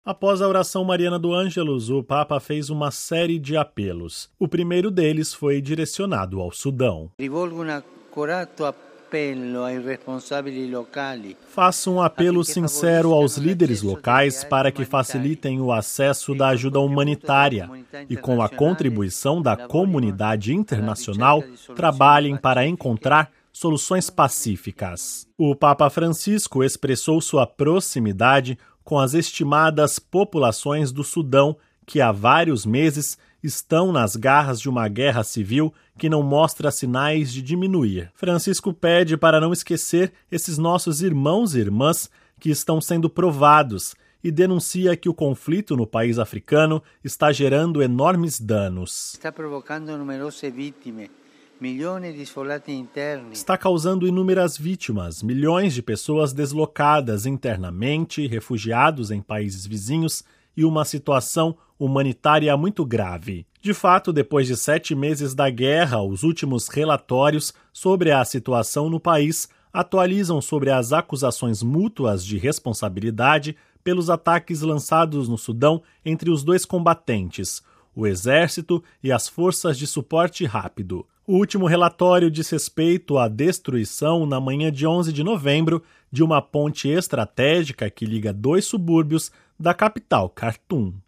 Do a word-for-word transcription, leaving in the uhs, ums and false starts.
Após a oração mariana do Ângelus, o Papa fez uma série de apelos. O primeiro deles foi direcionado ao Sudão. Rivolgo un accorato appello ai responsabili locali. Faço um apelo sincero aos líderes locais para que facilitem o acesso da ajuda humanitária e, com a contribuição da comunidade internacional, trabalhem para encontrar soluções pacíficas. O Papa Francisco expressou sua proximidade com as estimadas populações do Sudão, que há vários meses estão nas garras de uma guerra civil que não mostra sinais de diminuir. Francisco pede para não esquecer esses nossos irmãos e irmãs que estão sendo provados e denuncia que o conflito no país africano está gerando enormes danos. Está provocando numerose vítimas. Está causando inúmeras vítimas, milhões de pessoas deslocadas internamente, refugiados em países vizinhos e uma situação humanitária muito grave. De fato, depois de sete meses da guerra, os últimos relatórios sobre a situação no país atualizam sobre as acusações mútuas de responsabilidade pelos ataques lançados no Sudão entre os dois combatentes, o exército e as forças de suporte rápido. O último relatório diz respeito à destruição, na manhã de onze de novembro, de uma ponte estratégica que liga dois subúrbios da capital, Khartoum.